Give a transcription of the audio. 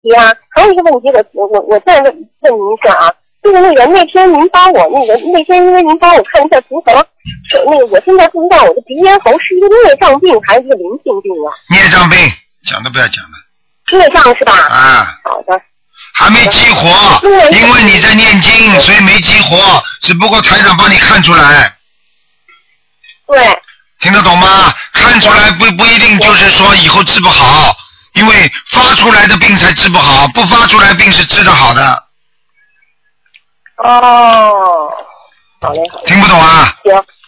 题啊，还有一个问题，我再问您一下啊，就是那天您帮我那天因为您帮我看一下图腾，我现在不知道我的鼻咽喉是一个孽障病还是一个灵性病啊？ 孽障病，讲都不要讲了。 孽障是吧？ 啊。 好的。 还没激活，因为你在念经，所以没激活，只不过台长帮你看出来。 对。 听得懂吗？看出来不一定就是说以后治不好，因为发出来的病才治不好，不发出来病是治得好的。 哦，好嘞，好嘞。 听不懂啊？ 行。